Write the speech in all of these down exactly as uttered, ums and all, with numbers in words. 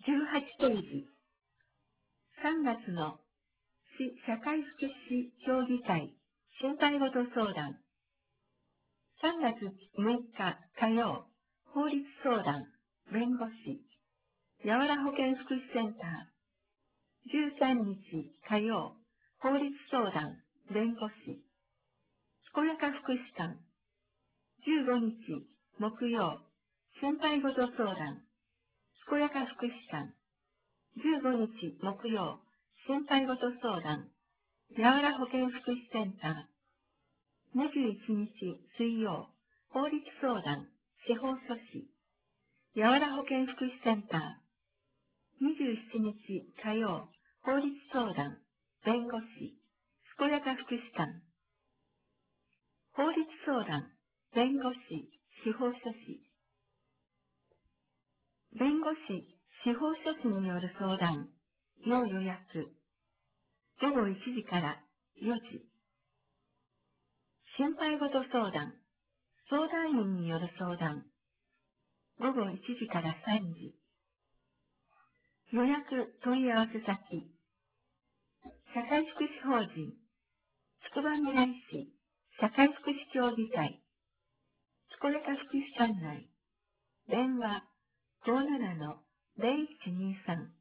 じゅうはちページ。さんがつの市社会福祉協議会心配事相談。さんがつむいか火曜、法律相談、弁護士、やわら保健福祉センター。じゅうさんにち火曜、法律相談、弁護士、健やか福祉館。じゅうごにち木曜、心配事相談、健やか福祉館。じゅうごにち木曜、心配事相談、やわら保健福祉センター。にじゅういちにち水曜、法律相談、司法書士、やわら保健福祉センター。にじゅうしちにち火曜、法律相談、弁護士、健やか福祉館。法律相談、弁護士、司法書士。弁護士、司法書士による相談の予約。ごごいちじからよじ。心配事相談、相談員による相談。ごごいちじからさんじ。予約問い合わせ先。社会福祉法人、つくばみらい市社会福祉協議会。健やか福祉館内。電話ごーななのぜろいちにさん。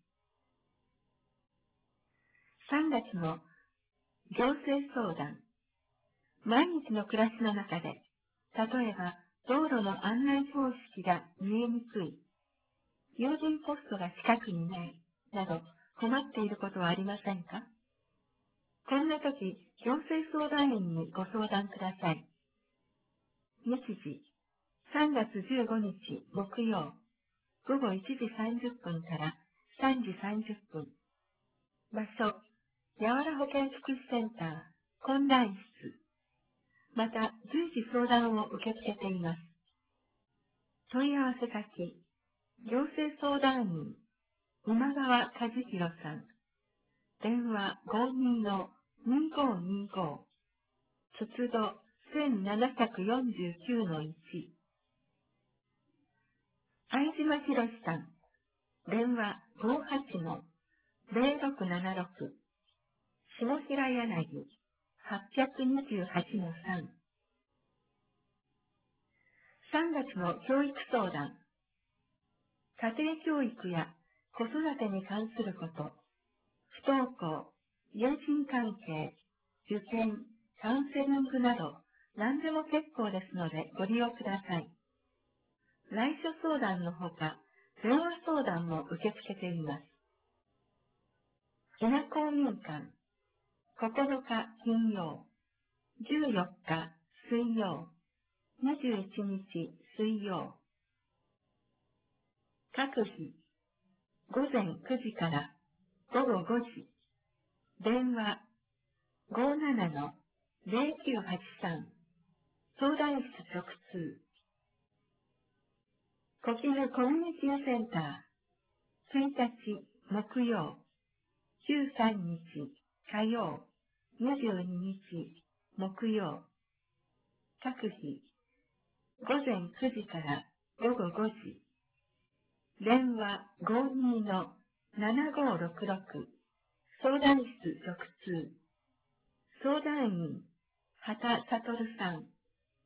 さんがつの行政相談。毎日の暮らしの中で、例えば道路の案内標識が見えにくい、郵便ポストが近くにない、など困っていることはありませんか？こんな時、行政相談員にご相談ください。日時、さんがつじゅうごにち木曜、ごごいちじさんじゅっぷんからさんじさんじゅっぷん。場所、やわら保健福祉センター、懇談室。また、随時相談を受け付けています。問い合わせ先、行政相談員、今川和弘さん。電話ごーにーのにーごーにーごー。つつどせんななひゃくよんじゅうきゅうのいち。相島博さん。電話ごーはちのぜろろくななろく。下平柳はちにはちのさん。さんがつの教育相談。家庭教育や子育てに関すること、不登校、友人関係、受験、カウンセリングなど、何でも結構ですのでご利用ください。来所相談のほか、電話相談も受け付けています。稲公民館、ここのか金曜、じゅうよっか水曜、にじゅういちにち水曜。各日、ごぜんくじからごごごじ。電話ごーななのぜろきゅうはちさん。相談室直通。小絹コミュニティセンター。ついたち木曜、じゅうさんにち火曜、にじゅうににち木曜。各日、ごぜんくじからごごごじ。電話ごーにーのななごーろくろく。相談室直通。相談員、畑悟さん。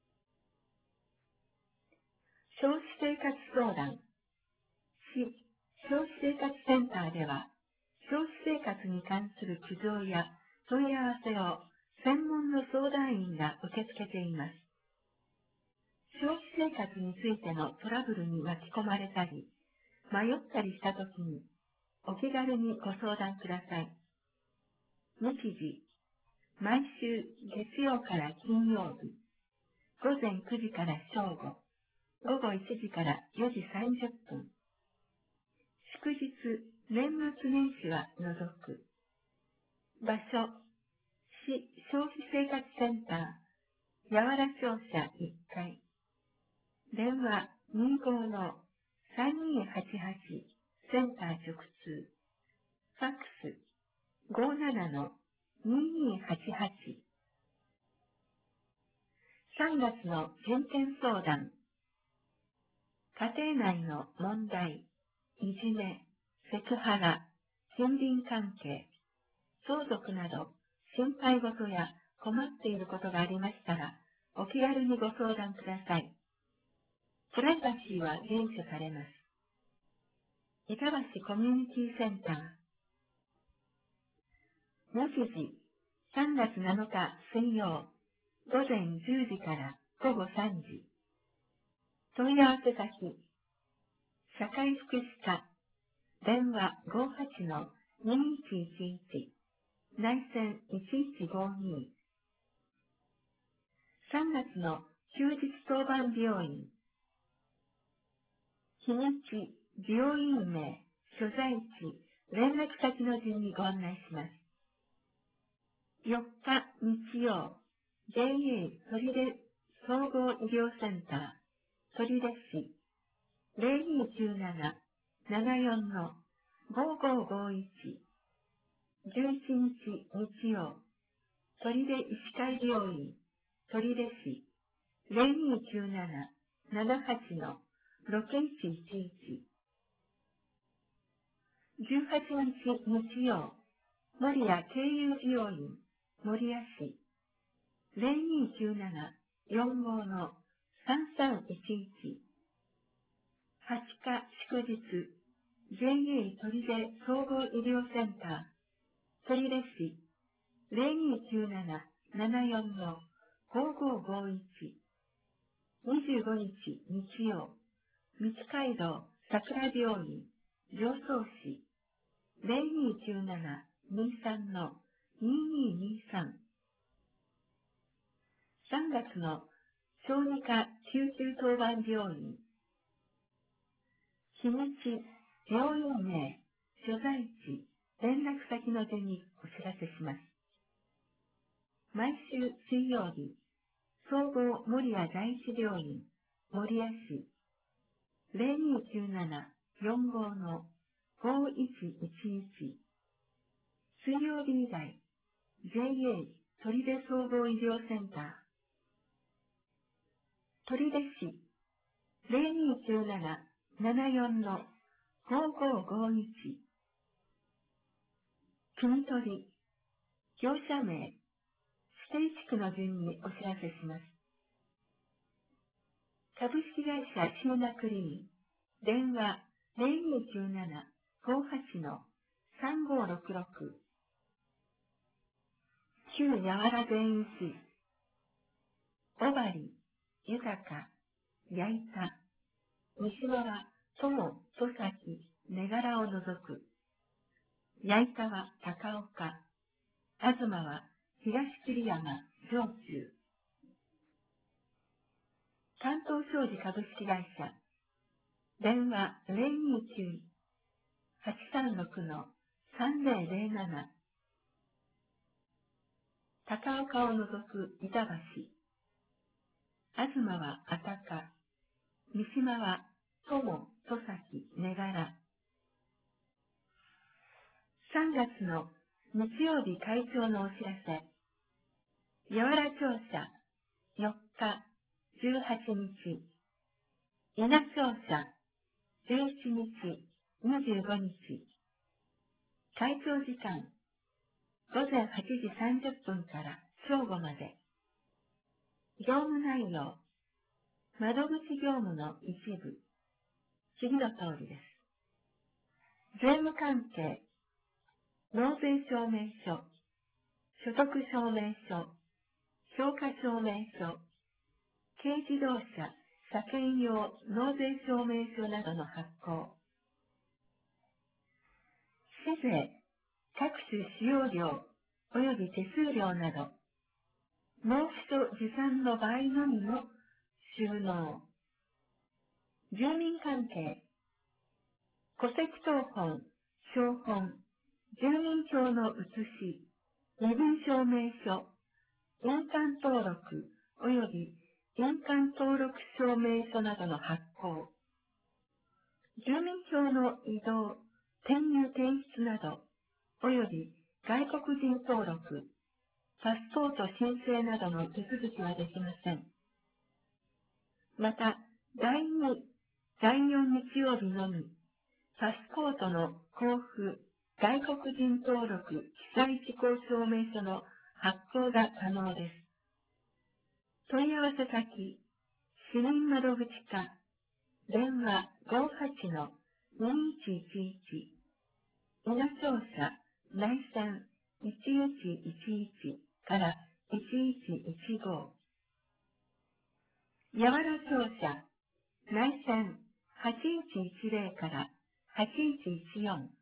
消費生活相談。市消費生活センターでは、消費生活に関する苦情や問い合わせを専門の相談員が受け付けています。消費生活についてのトラブルに巻き込まれたり、迷ったりしたときに、お気軽にご相談ください。日時、毎週月曜から金曜日、ごぜんくじから正午、ごごいちじからよじさんじゅっぷん。祝日、年末年始は除く。場所、市消費生活センター、やわら商社いっかい。電話にーごーのさんにーはちはち、センター直通。ファックスごーななのにーにーはちはち。さんがつの人権相談。家庭内の問題、いじめ、 セクハラ、森林関係、相続など、心配事や困っていることがありましたら、お気軽にご相談ください。プライバシーは厳守されます。板橋コミュニティセンター。日時、さんがつなのか水曜、午前じゅうじから午後さんじ。問い合わせ先、社会福祉課、電話 ごーはちのにいちいちいち、内線いちいちごに。さんがつの休日当番病院。日にち、病院名、所在地、連絡先の順にご案内します。よっか日曜、ジェイエー 取手総合医療センター、取手市、ゼロにいちなな ななよん のごごごいち。じゅういちにち日曜、取手医師会病院、取手市、ゼロにいちなな ななはち のろくいちいちいち。じゅうはちにち日曜、守谷経由病院、守谷市、ゼロにいちなな よんごのさんさんいちいち。はつか祝日、ジェイエー 取手総合医療センター、取手市、ゼロにいちなな ななよんのごごごいち。にじゅうごにち日曜、道街道桜病院、常総市、ゼロにいちなな にさんのにににさん。さんがつの小児科救急当番病院。日にち、病院名、所在地、連絡先の順にお知らせします。毎週水曜日、総合守谷第一病院、守谷市、ゼロにいちなな よんごのごいちいちいち。水曜日以外、ジェイエー 取手総合医療センター。取手市、ゼロにいちなな ななよんのごごごいち。国取、業者名、指定地区の順にお知らせします。株式会社シーナクリニー、電話ゼロにいちなな ごはちのさんごろくろく。旧柔ら全員水、小針、豊か、矢板、西側、友、戸崎、根柄を除く。矢板は高岡、東は東栗山、上中。関東商事株式会社、電話ゼロにいちはちさんろくのさんぜろぜろなな。高岡を除く板橋。東はあたか、三島は友、戸崎、根柄。さんがつの日曜日会長のお知らせ。柔ら庁舎、よっか、じゅうはちにち。稲庁舎、じゅういちにち、にじゅうごにち。会長時間、ごぜんはちじさんじゅっぷんから正午まで。業務内容、窓口業務の一部。次の通りです。税務関係、納税証明書、所得証明書、評価証明書、軽自動車、車検用納税証明書などの発行。市税、各種使用料及び手数料など、納付書持参の場合のみの収納。住民関係、戸籍謄本、証本、住民票の写し、身分証明書、印鑑登録及び印鑑登録証明書などの発行。住民票の移動、転入転出など、及び外国人登録、パスポート申請などの手続きはできません。また、だいに、だいよん日曜日のみ、 パスポートの交付、外国人登録記載事項証明書の発行が可能です。問い合わせ先、市民窓口課、電話 ごーはちのにいちいちいち、伊那庁舎、内線いちいちいちいちからいちいちいちご、八原庁舎、内線はちいちいちゼロからはちいちいちよん、